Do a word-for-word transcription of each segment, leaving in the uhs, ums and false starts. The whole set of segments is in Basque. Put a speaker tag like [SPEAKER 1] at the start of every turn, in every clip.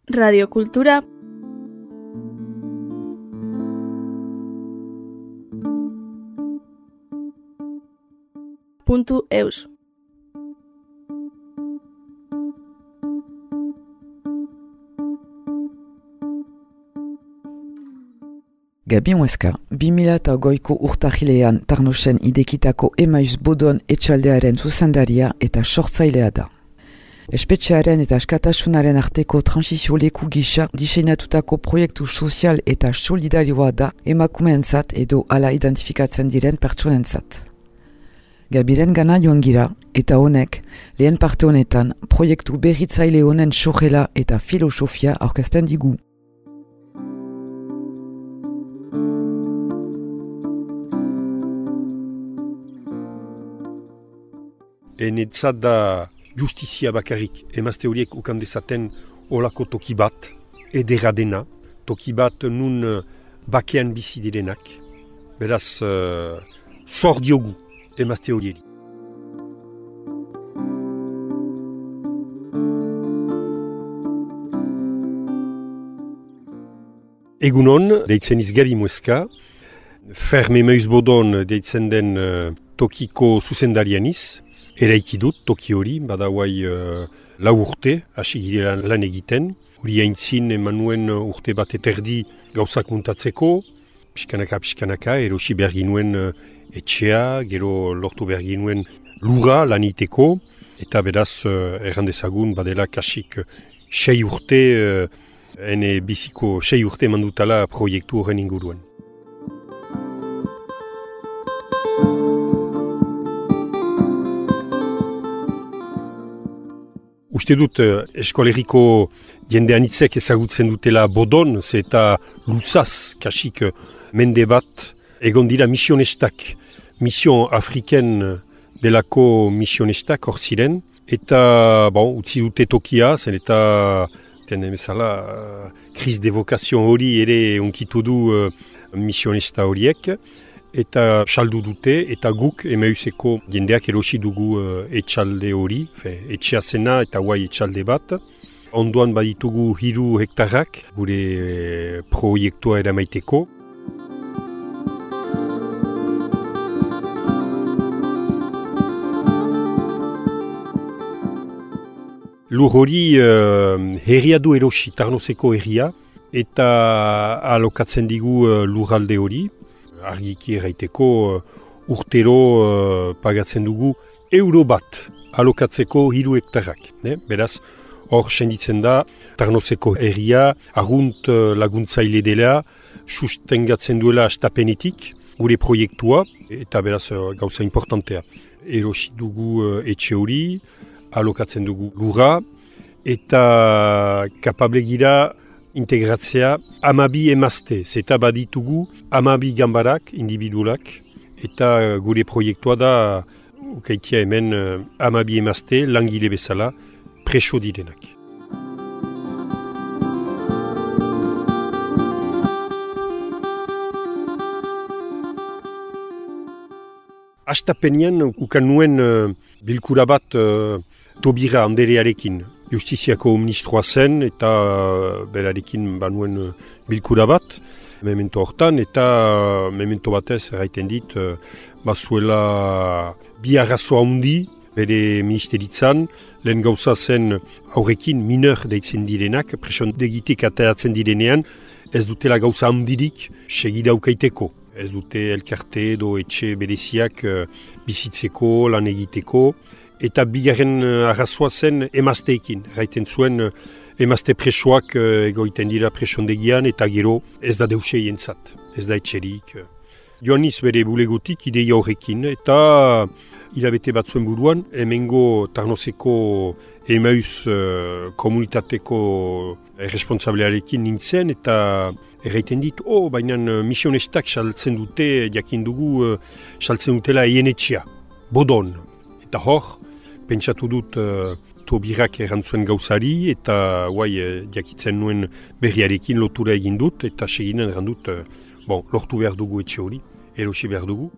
[SPEAKER 1] radiokultura puntu eus.
[SPEAKER 2] Gabi Huesca, bi mila eta hogeiko urtarrilean Tarnosen idekitako Emmaüs Bodon etxaldearen zuzendaria eta sortzailea da. Espetxearen eta askatasunaren arteko transizio leku gisa diseinatutako proiektu sozial eta solidarioa da emakumeentzat edo hala identifikatzen diren pertsonentzat. Gabiren gana joan gira eta honek lehen parte honetan proiektu berritzaile honen sorrela eta filosofia aurkezten digu.
[SPEAKER 3] Enetzat da justizia bakarrik emazte horiek ukan dezaten olako toki bat, edera dena, toki bat nun bakean bizi direnak. Beraz, uh, zor diogu emazte horieri. Egunon, deitzen izgari mueska, Ferme Emmaüs Bodon deitzen den uh, tokiko zuzendarianiz, eraiki dut toki hori, badauai uh, lau urte, hasi girean lan egiten. Hori aintzin eman nuen urte bat eterdi gauzak muntatzeko, pixkanaka, pixkanaka, erosi behar ginuen uh, etxea, gero lortu behar ginuen lura lan iteko, eta beraz uh, errandezagun badela kasik uh, sei urte, uh, ene biziko sei urte mandutala proiektu horren inguruan. Uste dut, eskoleriko jende anitzek ezagutzen dutela Bodon, ze eta luzaz, kasik mende bat, egon dira misionestak, mission afriken delako misionestak hor ziren, eta, bon, utzi dute tokia, zen eta, ten emezala, kriz de vokazion hori ere onkitu du uh, misionesta horiek, eta saldu dute, eta guk Emmaüseko jendeak erosi dugu uh, etxalde hori, fe, etxea zena eta guai etxalde bat. Ondoan baditugu hiru hektarrak, gure e, proiektua eramaiteko. Lur hori uh, herria du erosi, Tarnoseko herria, eta alokatzen digu uh, lurralde hori. Argiki erraiteko uh, urtero uh, pagatzen dugu euro bat alokatzeko hiru hektarrak. Ne? Beraz, hor senditzen da, Tarnoseko herria, argunt uh, laguntzaile dela, sustengatzen duela astapenetik, gure proiektua, eta beraz uh, gauza importantea. Erosi dugu uh, etxe hori, alokatzen dugu lura, eta kapable gira integratzea amabi emazte, zeta baditugu amabi gambarak, individualak, eta gure proiektua da ukaitia hemen amabi emazte, langile bezala, preso direnak. Astapenean ukan nuen uh, bilkura bat uh, Tobira Anderearekin, justiziako ministroa zen, eta uh, berarekin banuen uh, bilkura bat, memento hortan, eta uh, memento batez erraiten dit, uh, bazuela bi arrazoa handi, bere ministeritzan, lehen gauza zen aurrekin mineur deitzen direnak, presondegitik ateratzen direnean, ez dutela gauza handirik segida ukaiteko. Ez dute elkarte edo etxe bereziak uh, bizitzeko, lan egiteko, eta bigarren arrazoa zen emazteekin. Raiten zuen uh, emazte presoak uh, egoiten dira presondegian, eta gero ez da deusei entzat, ez da etxerik. Joaniz bere bulegotik ideia horrekin, eta hilabete batzuen buruan, hemengo Tarnoseko Emmaüs uh, komunitateko responsablearekin nintzen, eta erraiten dit, oh, baina misionestak saltzen dute, jakin dugu, saltzen dutela eien etxea, Bodon. Eta hor, pentsatu dut uh, Tobirak erantzuen gauzari, eta guai, jakitzen nuen berriarekin lotura egin dut, eta seginen errandut, uh, bon, lortu behar dugu etxe hori, erosi behar dugu.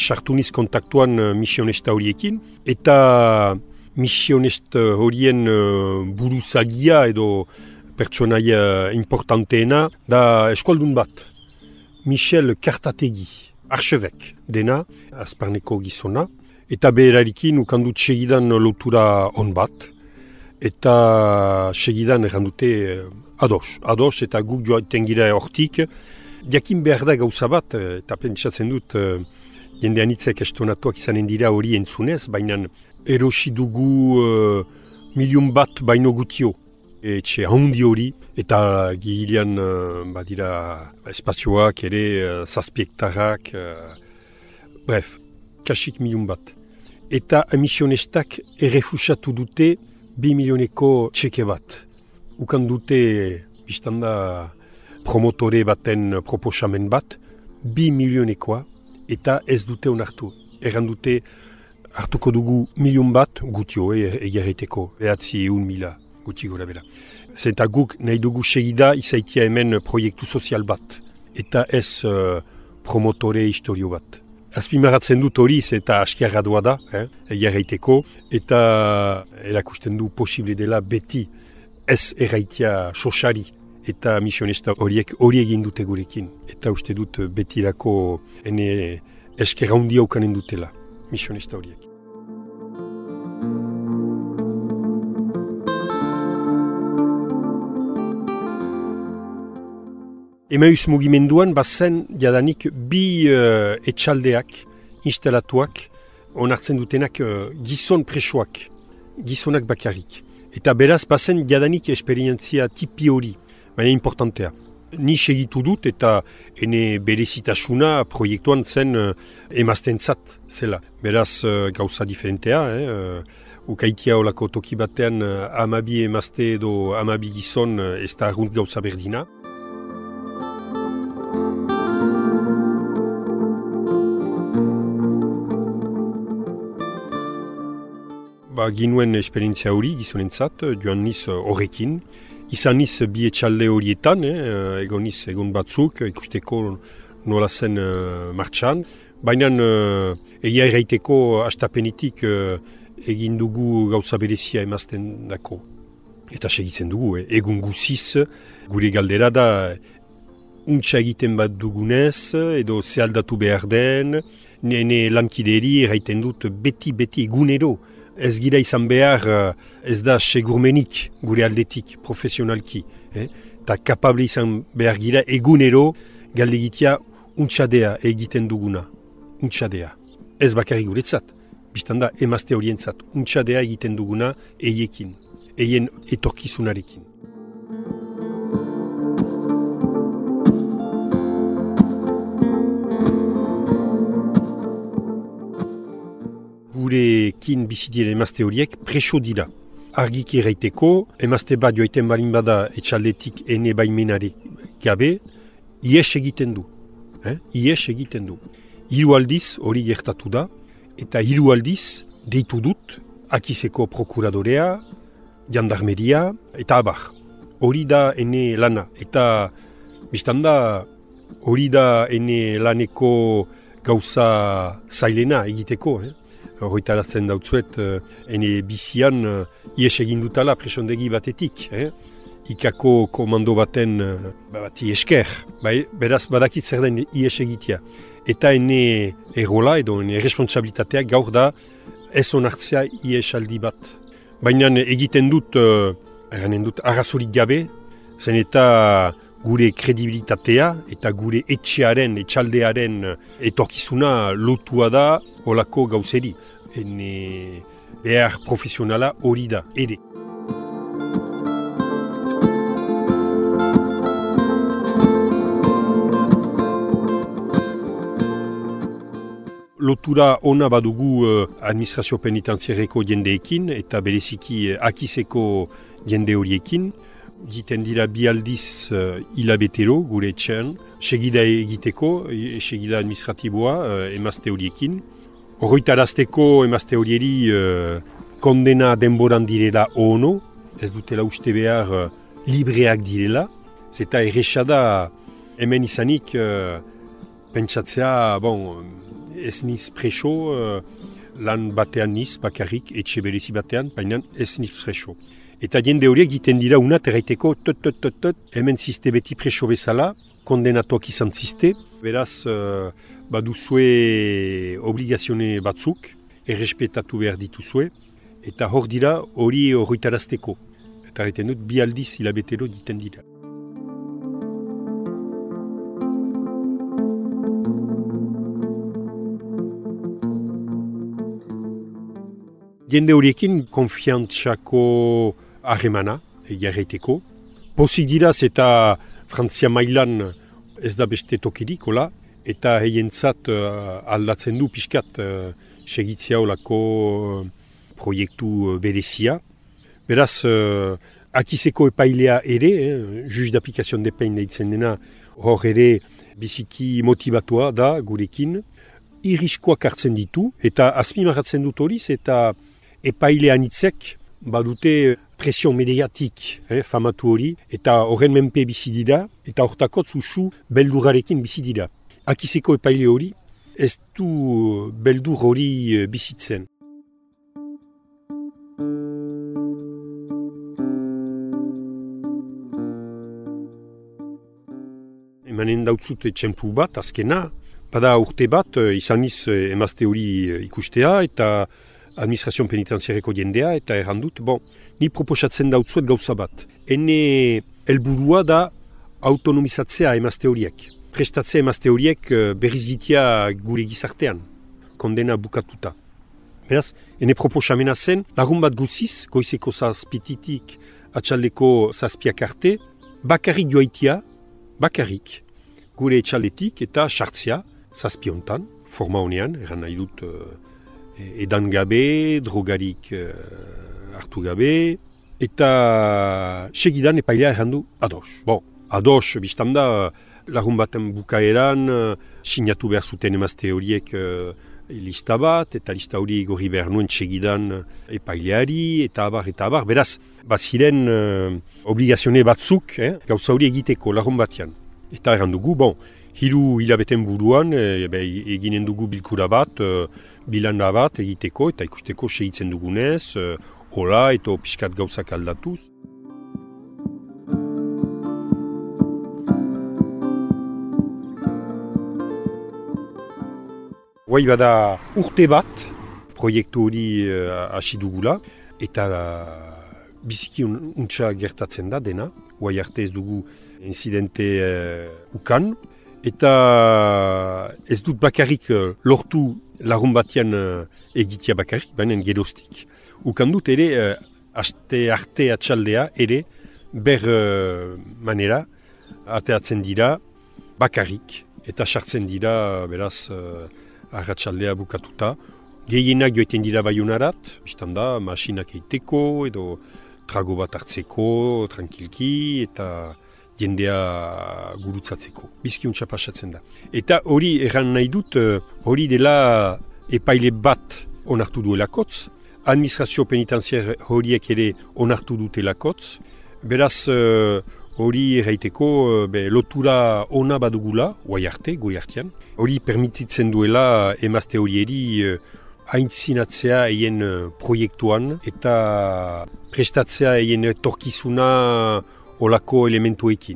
[SPEAKER 3] sartuniz kontaktuan uh, misionesta horiekin, eta misionesta horien uh, buruzagia edo pertsonaia importanteena da eskoldun bat. Michel Kartategi, archevek dena, Azparneko gizona, eta berarikin ukandut segidan lotura on bat, eta segidan errandute ados, ados eta guk joaten gira hortik. Jakin behar da gauza bat, eta pentsatzen dut, jende anitzek estonatuak izanen dira hori entzunez, baina erosi dugu uh, milion bat baino gutio. Etxe handi hori, eta gihilean uh, badira espazioak ere, uh, zazpiektarrak, uh, bref, kasik milion bat. Eta emisionestak errefusatu dute bi milioneko txeke bat. Ukan dute, biztanda, promotore baten proposamen bat, bi milionekoa, eta ez dute onartu. Erran dute hartuko dugu milion bat, gutio, eh, egerreteko, behatzi eun mila. Guti gora bera. Zenta guk nahi dugu segida izaitia hemen proiektu sozial bat. Eta ez uh, promotore historio bat. Azpimaratzen dut hori, zeta askiarra doa da, eh, erraiteko, eta erakusten du posible dela beti ez erraitia sosari eta misionesta horiek hori egin dute gurekin. Eta uste dut betirako ene eskerra hundia ukanen dutela misionesta horiek. Emaus mugimenduan bazen jadanik bi uh, etxaldeak instalatuak onartzen dutenak uh, gizon presoak, gizonak bakarrik. Eta beraz bazen jadanik esperientzia tipi hori, baina importantea. Ni segitu dut eta ene berezitasuna proiektuan zen uh, emaztentzat zela. Beraz uh, gauza diferentea, eh? uh, ukaitia olako toki batean uh, amabi emazte edo amabi gizon uh, ez da argunt gauza berdina. Ba, ginuen esperientzia hori gizonentzat, joan niz horrekin. Izan niz bi etxalde horietan, eh, egon niz egon batzuk, ikusteko nola zen uh, martxan. Baina uh, egia erraiteko astapenitik uh, egin dugu gauza berezia emazten dako. Eta segitzen dugu, eh. Egun guziz, gure galdera da, untsa egiten bat dugunez, edo zehaldatu behar den, nene lankideri erraiten dut beti-beti egunero. Ez gira izan behar, ez da segurmenik gure aldetik, profesionalki. Eta eh? kapable izan behar gira egunero galdegitea untxadea egiten duguna. Untxadea. Ez bakarrik guretzat. Bistanda emazte horientzat. Untxadea egiten duguna eiekin. Eien etorkizunarekin. Gurekin bizitien emazte horiek preso dira. Argiki erraiteko, emazte bat joaiten balin bada etxaldetik ene baimenarek gabe, ies egiten du. Eh? Ies egiten du. Hiru aldiz hori gertatu da, eta hiru aldiz deitu dut Akizeko prokuradorea, jandarmeria, eta abar. Hori da ene lana. Eta biztanda hori da ene laneko gauza zailena egiteko, eh? Horretarazten dautzuet, ene bizian uh, ies egin dutala presondegi batetik. Eh? Ikako komando baten uh, bati esker. Bai, beraz badakit zer den ies egitea. Eta ene errola edo ene responsabilitatea gaur da ez onartzea ies aldi bat. Baina egiten dut, uh, eranen dut, arrazorik gabe, zen eta gure kredibilitatea eta gure etxearen, etxaldearen etorkizuna lotua da olako gauzeri. Ene behar profesionala hori da, ere. Lotura ona badugu uh, administrazio penitentziareko jendeekin eta bereziki uh, Akizeko jende horiekin. Giten dira bi aldiz uh, hilabetero gure etxean, segida egiteko, e, segida administratiboa uh, emazte horiekin. Horroitarazteko emazte horieri uh, kondena denboran direla ono, ez dutela uste behar uh, libreak direla. Zeta erresa da hemen izanik uh, pentsatzea, bon, ez niz preso, uh, lan batean niz, bakarrik, etxe berezi batean, baina ez niz preso. Eta jende horiek egiten dira unat erraiteko, tot, tot, tot, tot, hemen ziste beti preso bezala, kondenatuak izan ziste, beraz, uh, baduzue obligazione batzuk, errespetatu behar dituzue, eta hor dira hori horretarazteko. Eta erraiten dut, bi aldiz hilabetero egiten dira. Jende horiekin konfiantzako harremana, egia erraiteko. Pozik diraz eta Frantzia mailan ez da beste tokirik, hola, eta heientzat uh, aldatzen du pixkat uh, segitzea olako uh, proiektu berezia. Beraz, uh, akizeko epailea ere, eh, juj d'aplikazioan depein deitzen dena, hor ere biziki motivatua da gurekin, irriskoak hartzen ditu, eta azpimarratzen dut horiz, eta epaile anitzek badute presio mediatik, eh, famatu hori, eta horren menpe bizi dira, eta hortakotz usu beldurrarekin bizi dira. Akizeko epaile hori, ez du beldur hori bizitzen. Emanen dautzut txempu bat, azkena, bada urte bat, izaniz emazte hori ikustea, eta administrazioan penitenziareko jendea, eta errandut, bon, ni proposatzen dautzuet gauza bat. Ene helburua da autonomizatzea emazte horiek. Prestatzea emazte horiek berriz ditia gure gizartean, kondena bukatuta. Beraz, ene proposamena zen, lagun bat guziz, goizeko zazpititik atxaldeko zazpiak arte, bakarrik joaitia, bakarrik, gure etxaldetik eta sartzea zazpiontan, forma honean, erran nahi dut, edan gabe, drogarik uh, hartu gabe, eta segidan epailea errandu ados. Bon, ados, biztanda, lagun baten bukaeran, uh, sinatu behar zuten emazte horiek uh, lista bat, eta lista hori gorri behar nuen segidan uh, epaileari, eta abar, eta abar. Beraz, baziren uh, obligazione batzuk, eh, gauza hori egiteko lagun batean. Eta errandugu, bon, hiru hilabeten buruan e, be, eginen dugu bilkura bat, e, bilanda bat egiteko eta ikusteko segitzen dugunez, e, hola eta pixkat gauzak aldatuz. Guai bada urte bat, proiektu hori hasi uh, dugula, eta uh, biziki un, untsa gertatzen da dena, guai arte ez dugu incidente uh, ukan, eta ez dut bakarrik uh, lortu lagun batian uh, egitea bakarrik, baina geroztik. Ukan dut ere, uh, aste arte atxaldea ere, ber uh, manera, ateatzen dira bakarrik, eta sartzen dira, beraz, uh, arratsaldea bukatuta. Gehienak joiten dira baiunarat, biztan da, masinak eiteko, edo trago bat hartzeko, tranquilki, eta jendea gurutzatzeko. Bizkiuntza pasatzen da. Eta hori erran nahi dut, hori dela epaile bat onartu duelakotz, administrazio penitenziar horiek ere onartu dutelakotz, beraz hori erraiteko be, lotura ona badugula, guai arte, goi artean. Hori permititzen duela emazte horieri haintzinatzea eien proiektuan eta prestatzea eien torkizuna olako elementuekin.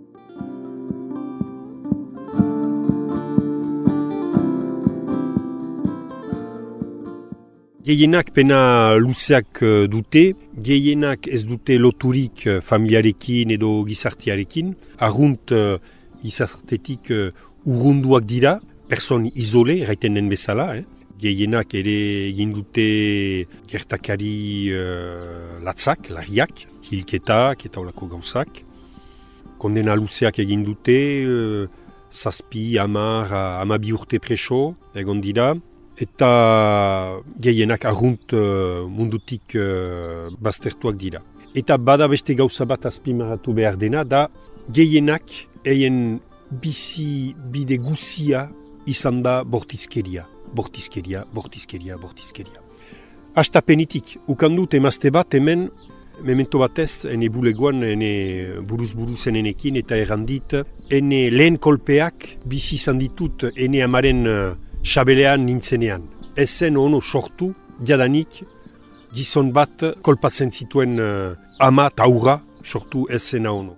[SPEAKER 3] Gehienak pena luzeak dute, gehienak ez dute loturik familiarekin edo gizartearekin, argunt gizartetik urrunduak dira, person izole, erraiten den bezala, eh? Gehienak ere egin dute gertakari uh, latzak, larriak, hilketak eta olako gauzak. Kondena luzeak egin dute, uh, zazpi, amar, amabi urte preso, egon dira. Eta gehienak argunt uh, mundutik uh, baztertuak dira. Eta bada beste gauza bat azpimarratu behar dena, da gehienak eien bizi bide guzia izan da bortizkeria. Bortizkeria, bortizkeria, bortizkeria. Astapenitik, ukandut emazte bat hemen, memento batez, ene bulegoan, ene buruz-buruzen enekin, eta errandit, ene lehen kolpeak bizi izan ditut ene amaren uh, Sabelean nintzenean. Ez zen ono sortu, jadanik, gizon bat kolpatzen zituen uh, ama taura sortu ez zena ono.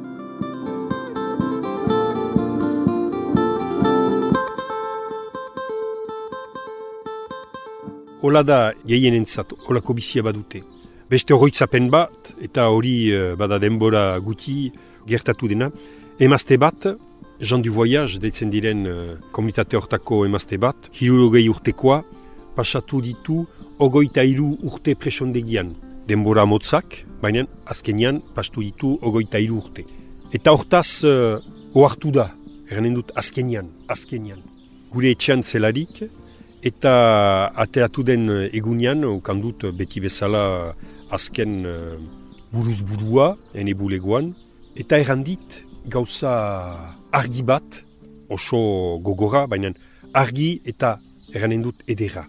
[SPEAKER 3] Hola da gehienentzat, holako bizia badute. Beste horoitzapen bat, eta hori uh, bada denbora guti gertatu dena, emazte bat, Jean du Voyage, deitzen diren uh, komunitate hortako emazte bat, hirurogei urtekoa, pasatu ditu ogoita hiru urte presondegian. Denbora motzak, baina azkenian pastu ditu ogoita hiru urte. Eta hortaz uh, ohartu da, eranen dut azkenian, azkenian. Gure etxean zelarik, eta ateratu den egunean, okandut beti bezala azken uh, buruz burua, ene bulegoan, eta errandit gauza argi bat, oso gogora, baina argi eta eranen dut edera.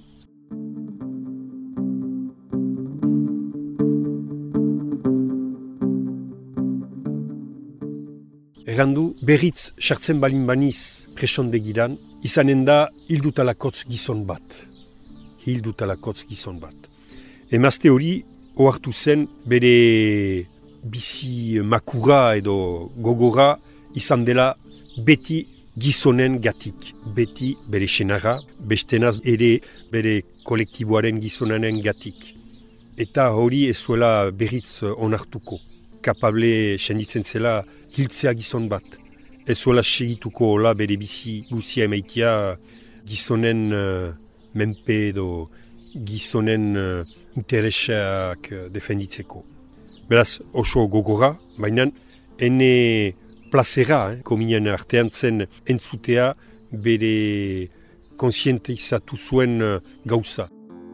[SPEAKER 3] Errandu, berriz sartzen balin baniz presondegiran, izanen da hildutalakotz gizon bat. Hildutalakotz gizon bat. Emazte hori, ohartu zen bere bizi makura edo gogora izan dela beti gizonen gatik. Beti bere senara, bestenaz ere bere kolektiboaren gizonanen gatik. Eta hori ez zuela berriz onartuko. Kapable senditzen zela hiltzea gizon bat. Ez zuela segituko hola bere bizi guzia emaitia gizonen uh, menpe edo gizonen uh, interesak uh, defenditzeko. Beraz, oso gogora, baina ene plazera, eh, kominen artean zen entzutea bere konsientizatu zuen uh, gauza.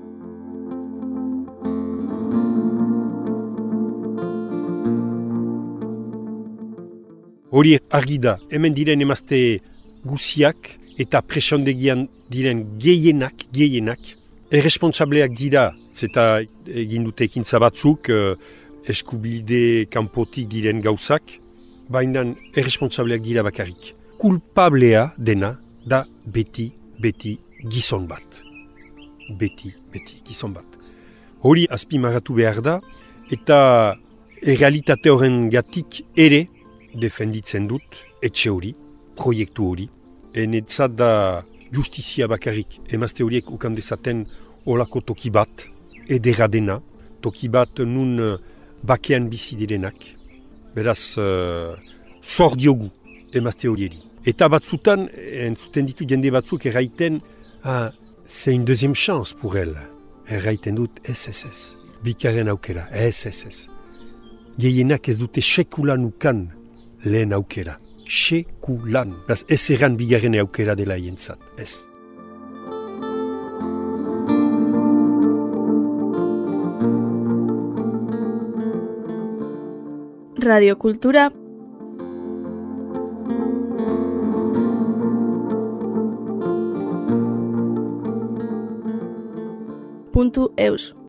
[SPEAKER 3] Hori argi da, hemen diren emazte guziak eta presondegian diren gehienak, gehienak, erresponsableak dira, zeta egin dute ekintza batzuk, eh, eskubide kanpotik diren gauzak, baina erresponsableak dira bakarrik. Kulpablea dena da beti, beti gizon bat. Beti, beti gizon bat. Hori azpimarratu behar da, eta errealitate horren gatik ere, defenditzen dut, etxe hori, proiektu hori. Enetzat da justizia bakarrik, emazte horiek ukandezaten olako toki bat, edera dena, toki bat nun bakean bizi direnak. Beraz, uh, zor diogu emazte horieri. Eta batzutan, entzuten ditu jende batzuk erraiten, ah, c'est une deuxième chance pour elle. Erraiten dut, ez, ez, ez. Bikaren aukera, ez, ez, ez. Gehienak ez dute sekulan ukan lehen aukera. Sekulan. Beraz, ez erran bigarren aukera dela hientzat. Ez.
[SPEAKER 1] Radiokultura puntu eus